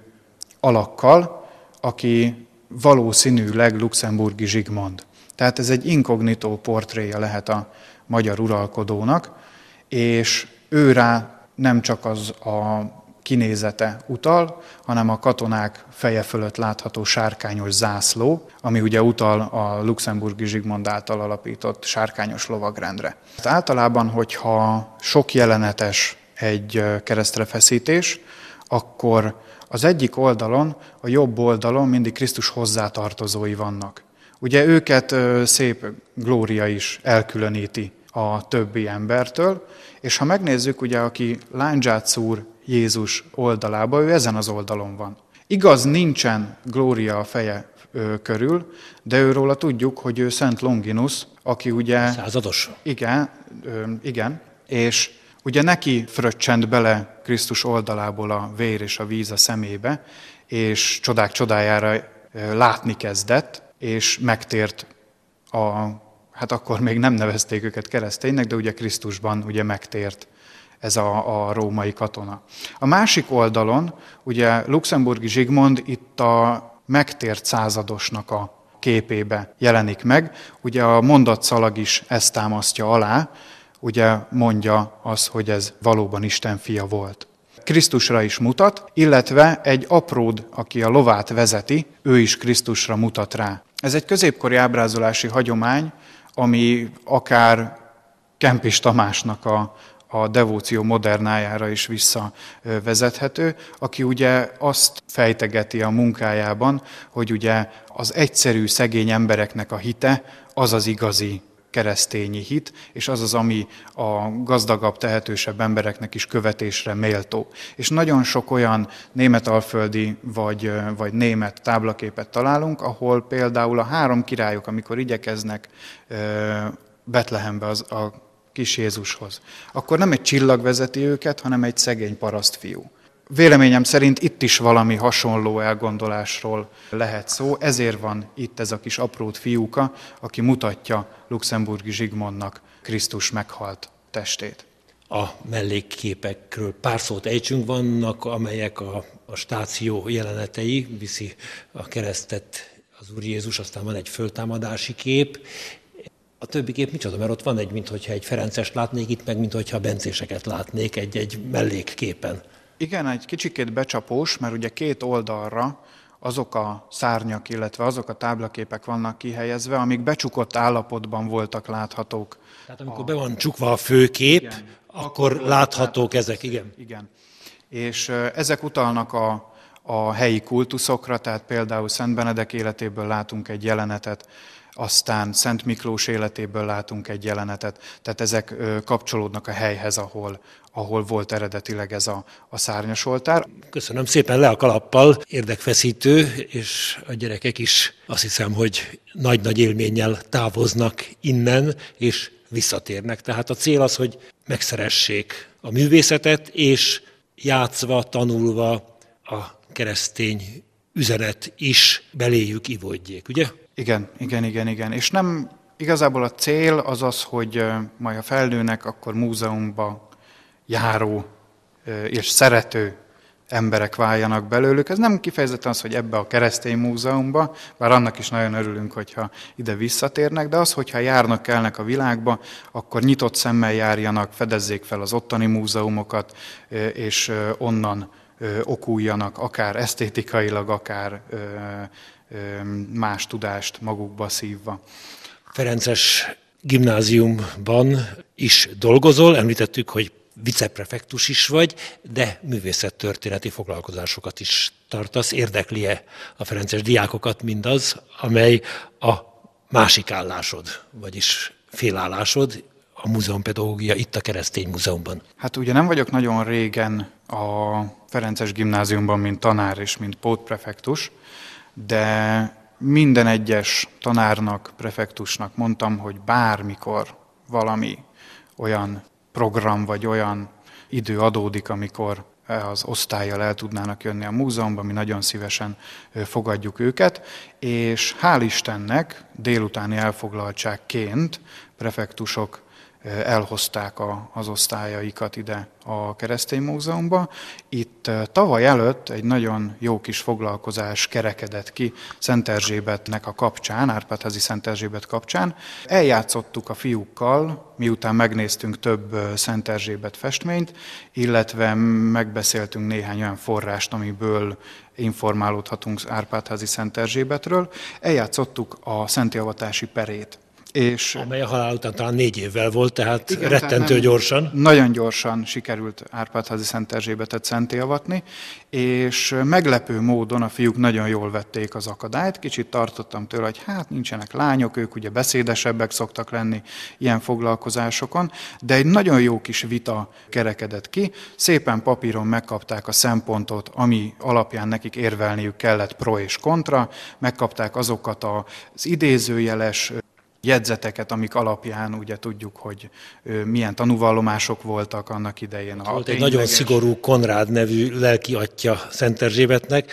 alakkal, aki valószínűleg luxemburgi Zsigmond. Tehát ez egy inkognitó portréja lehet a magyar uralkodónak, és ő rá nem csak az a kinézete utal, hanem a katonák feje fölött látható sárkányos zászló, ami ugye utal a luxemburgi Zsigmond által alapított sárkányos lovagrendre. Hát általában, hogyha sok jelenetes egy keresztrefeszítés, akkor az egyik oldalon, a jobb oldalon mindig Krisztus hozzátartozói vannak. Ugye őket szép glória is elkülöníti a többi embertől, és ha megnézzük, ugye, aki lándzsát szúr Jézus oldalába, ő ezen az oldalon van. Igaz, nincsen glória a feje ö, körül, de őróla tudjuk, hogy ő Szent Longinus, aki ugye...
Százados.
Igen, ö, igen, és ugye neki fröccsent bele Krisztus oldalából a vér és a víz a szemébe, és csodák csodájára ö, látni kezdett, és megtért a... Hát akkor még nem nevezték őket kereszténynek, de ugye Krisztusban ugye megtért ez a, a római katona. A másik oldalon ugye luxemburgi Zsigmond itt a megtért századosnak a képébe jelenik meg. Ugye a mondatszalag is ezt támasztja alá, ugye mondja az, hogy ez valóban Isten fia volt. Krisztusra is mutat, illetve egy apród, aki a lovát vezeti, ő is Krisztusra mutat rá. Ez egy középkori ábrázolási hagyomány, ami akár Kempis Tamásnak a, a devóció modernájára is visszavezethető, aki ugye azt fejtegeti a munkájában, hogy ugye az egyszerű, szegény embereknek a hite az az igazi keresztényi hit, és az az, ami a gazdagabb, tehetősebb embereknek is követésre méltó. És nagyon sok olyan németalföldi vagy, vagy német táblaképet találunk, ahol például a három királyok, amikor igyekeznek Betlehembe az, a kis Jézushoz, akkor nem egy csillag vezeti őket, hanem egy szegény parasztfiú. Véleményem szerint itt is valami hasonló elgondolásról lehet szó, ezért van itt ez a kis aprót fiúka, aki mutatja Luxemburgi Zsigmondnak Krisztus meghalt testét.
A mellékképekről pár szót ejtsünk, vannak, amelyek a, a stáció jelenetei, viszi a keresztet az Úr Jézus, aztán van egy föltámadási kép. A többi kép micsoda, mert ott van egy, minthogyha egy Ferencest látnék itt, meg minthogyha bencéseket látnék egy-egy mellékképen.
Igen, egy kicsikét becsapós, mert ugye két oldalra azok a szárnyak, illetve azok a táblaképek vannak kihelyezve, amik becsukott állapotban voltak láthatók.
Tehát amikor a... be van csukva a főkép, igen, akkor, akkor láthatók ezek, igen.
Igen. És ezek utalnak a, a helyi kultuszokra, tehát például Szent Benedek életéből látunk egy jelenetet, aztán Szent Miklós életéből látunk egy jelenetet, tehát ezek kapcsolódnak a helyhez, ahol, ahol volt eredetileg ez a, a szárnyas oltár.
Köszönöm szépen, le a kalappal, érdekfeszítő, és a gyerekek is azt hiszem, hogy nagy-nagy élménnyel távoznak innen, és visszatérnek. Tehát a cél az, hogy megszeressék a művészetet, és játszva, tanulva a keresztény üzenet is beléjük ivódjék, ugye?
Igen, igen, igen, igen. És nem igazából a cél az az, hogy majd a felnőnek, akkor múzeumba járó és szerető emberek váljanak belőlük. Ez nem kifejezetten az, hogy ebbe a keresztény múzeumba, bár annak is nagyon örülünk, hogyha ide visszatérnek, de az, hogyha járnak, kelnek a világba, akkor nyitott szemmel járjanak, fedezzék fel az ottani múzeumokat, és onnan okuljanak, akár esztétikailag, akár más tudást magukba szívva.
Ferences gimnáziumban is dolgozol, említettük, hogy viceprefektus is vagy, de művészettörténeti foglalkozásokat is tartasz. Érdekli-e a ferences diákokat mindaz, amely a másik állásod, vagyis félállásod, a múzeumpedagógia itt a Keresztény Múzeumban?
Hát ugye nem vagyok nagyon régen a Ferences gimnáziumban, mint tanár és mint pótprefektus, de minden egyes tanárnak, prefektusnak mondtam, hogy bármikor valami olyan program vagy olyan idő adódik, amikor az osztállyal el tudnának jönni a múzeumba, mi nagyon szívesen fogadjuk őket, és hál' Istennek délutáni elfoglaltságként prefektusok elhozták a, az osztályaikat ide a Keresztény Múzeumba. Itt tavaly előtt egy nagyon jó kis foglalkozás kerekedett ki Szent Erzsébetnek a kapcsán, Árpád-házi Szent Erzsébet kapcsán. Eljátszottuk a fiúkkal, miután megnéztünk több Szent Erzsébet festményt, illetve megbeszéltünk néhány olyan forrást, amiből informálódhatunk Árpád-házi Szent Erzsébetről. Eljátszottuk a szentjavatási perét. És
amely a halál után talán négy évvel volt, tehát igen, rettentő tehát gyorsan.
Nagyon gyorsan sikerült Árpád-házi Szent Erzsébetet szentté avatni, és meglepő módon a fiúk nagyon jól vették az akadályt. Kicsit tartottam tőle, hogy hát nincsenek lányok, ők ugye beszédesebbek szoktak lenni ilyen foglalkozásokon, de egy nagyon jó kis vita kerekedett ki. Szépen papíron megkapták a szempontot, ami alapján nekik érvelniük kellett pro és kontra, megkapták azokat az idézőjeles jegyzeteket, amik alapján ugye tudjuk, hogy milyen tanúvallomások voltak annak idején.
Volt egy nagyon szigorú Konrád nevű lelki atya Szent Erzsébetnek,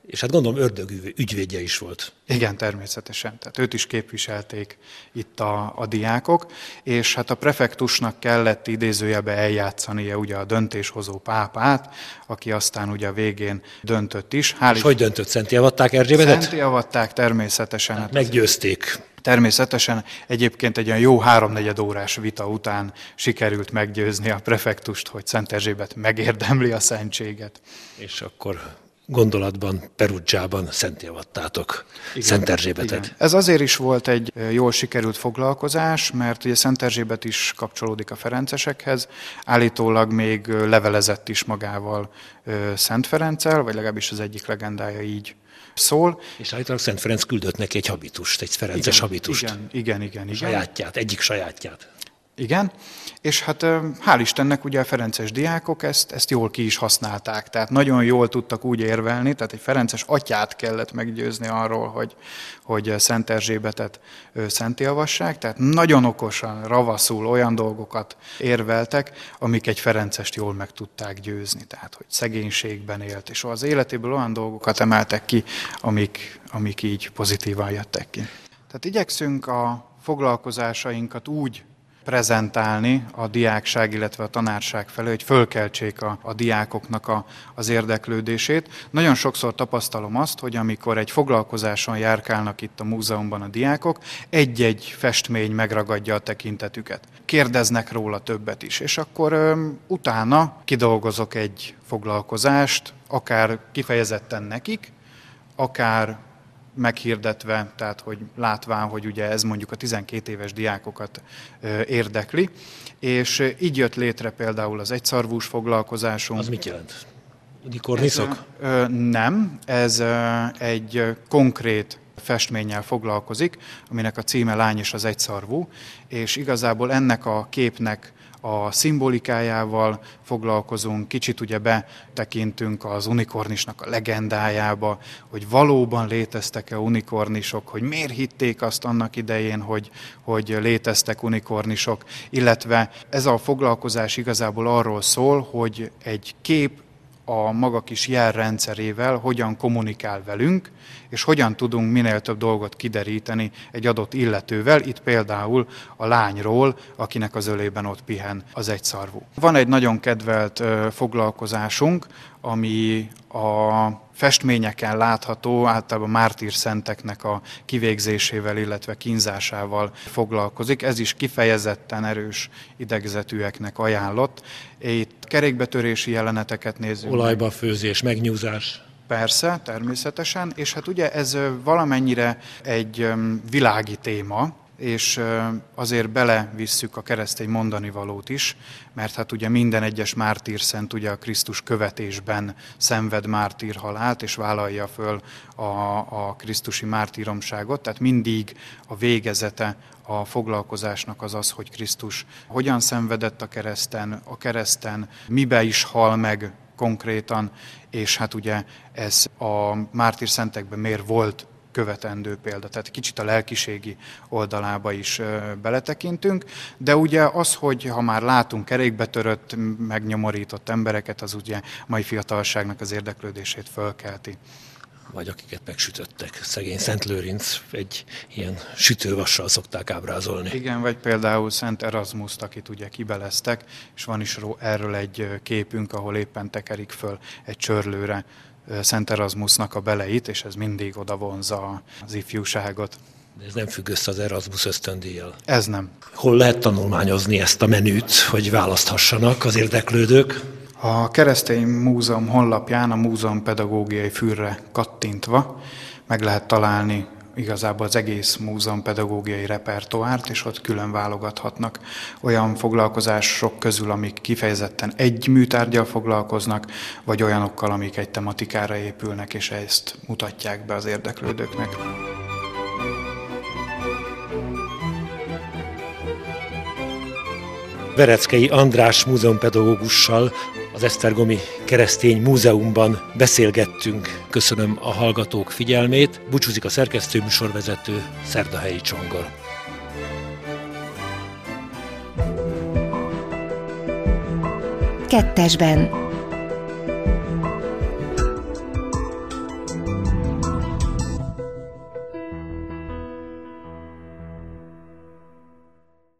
és hát gondolom ördögű ügyvédje is volt.
Igen, természetesen. Tehát őt is képviselték itt a, a diákok, és hát a prefektusnak kellett idézőjelbe eljátszania ugye a döntéshozó pápát, aki aztán ugye a végén döntött is.
Hál és hogy döntött? Szentté avatták Erzsébetet?
Szentté avatták természetesen. Hát
meggyőzték.
Természetesen egyébként egy olyan jó háromnegyed órás vita után sikerült meggyőzni a prefektust, hogy Szent Erzsébet megérdemli a szentséget.
És akkor gondolatban, Perugiában szentté avattátok Szent Erzsébetet.
Igen. Ez azért is volt egy jól sikerült foglalkozás, mert ugye Szent Erzsébet is kapcsolódik a ferencesekhez, állítólag még levelezett is magával Szent Ferenccel, vagy legalábbis az egyik legendája így szól.
És állítólag Szent Ferenc küldött neki egy habitust, egy ferences
igen,
habitust.
Igen, igen, igen. igen.
Sajátját, egyik sajátját.
Igen, és hát hál' Istennek ugye a ferences diákok ezt, ezt jól ki is használták, tehát nagyon jól tudtak úgy érvelni, tehát egy ferences atyát kellett meggyőzni arról, hogy, hogy Szent Erzsébetet szentté avassák, tehát nagyon okosan, ravaszul olyan dolgokat érveltek, amik egy ferencest jól meg tudták győzni, tehát hogy szegénységben élt, és az életéből olyan dolgokat emeltek ki, amik, amik így pozitívan jöttek ki. Tehát igyekszünk a foglalkozásainkat úgy prezentálni a diákság, illetve a tanárság felé, hogy fölkeltsék a, a diákoknak a, az érdeklődését. Nagyon sokszor tapasztalom azt, hogy amikor egy foglalkozáson járkálnak itt a múzeumban a diákok, egy-egy festmény megragadja a tekintetüket. Kérdeznek róla többet is, és akkor ö, utána kidolgozok egy foglalkozást, akár kifejezetten nekik, akár meghirdetve, tehát hogy látván, hogy ugye ez mondjuk a tizenkét éves diákokat érdekli, és így jött létre például az egyszarvús foglalkozásunk.
Az mit jelent? Unikorniszok?
Ez, nem, ez egy konkrét festménnyel foglalkozik, aminek a címe Lány és az egyszarvú, és igazából ennek a képnek a szimbolikájával foglalkozunk, kicsit ugye betekintünk az unikornisnak a legendájába, hogy valóban léteztek-e unikornisok, hogy miért hitték azt annak idején, hogy, hogy léteztek unikornisok, illetve ez a foglalkozás igazából arról szól, hogy egy kép a maga kis jelrendszerével hogyan kommunikál velünk, és hogyan tudunk minél több dolgot kideríteni egy adott illetővel, itt például a lányról, akinek az ölében ott pihen az egyszarvú. Van egy nagyon kedvelt ö, foglalkozásunk, ami a festményeken látható, általában mártírszenteknek a kivégzésével, illetve kínzásával foglalkozik. Ez is kifejezetten erős idegzetűeknek ajánlott. Itt kerékbetörési jeleneteket nézünk.
Olajba főzés, megnyúzás.
Persze, természetesen, és hát ugye ez valamennyire egy világi téma, és azért belevisszük a keresztény mondanivalót is, mert hát ugye minden egyes mártírszent ugye a Krisztus követésben szenved mártírhalált, és vállalja föl a, a krisztusi mártíromságot, tehát mindig a végezete a foglalkozásnak az az, hogy Krisztus hogyan szenvedett a kereszten, a kereszten mibe is hal meg konkrétan, és hát ugye ez a mártírszentekben miért volt követendő példa, tehát kicsit a lelkiségi oldalába is beletekintünk, de ugye az, hogy ha már látunk kerékbetörött, megnyomorított embereket, az ugye mai fiatalságnak az érdeklődését fölkelti.
Vagy akiket megsütöttek. Szegény Szent Lőrinc egy ilyen sütővassal szokták ábrázolni.
Igen, vagy például Szent Erasmuszt, akit ugye kibeleztek, és van is erről egy képünk, ahol éppen tekerik föl egy csörlőre Szent Erasmusnak a beleit, és ez mindig oda vonzza az ifjúságot.
De ez nem függ össze az Erasmus ösztöndíjjal.
Ez nem.
Hol lehet tanulmányozni ezt a menüt, hogy választhassanak az érdeklődők?
A Keresztény Múzeum honlapján a múzeum pedagógiai fűrre kattintva meg lehet találni igazából az egész múzeum pedagógiai repertoárt, és ott külön válogathatnak olyan foglalkozások közül, amik kifejezetten egy műtárggyal foglalkoznak, vagy olyanokkal, amik egy tematikára épülnek, és ezt mutatják be az érdeklődőknek.
Vereckei András múzeumpedagógussal az Esztergomi Keresztény Múzeumban beszélgettünk. Köszönöm a hallgatók figyelmét. Búcsúzik a szerkesztő műsorvezető, Szerdahelyi Csongor.
Kettesben.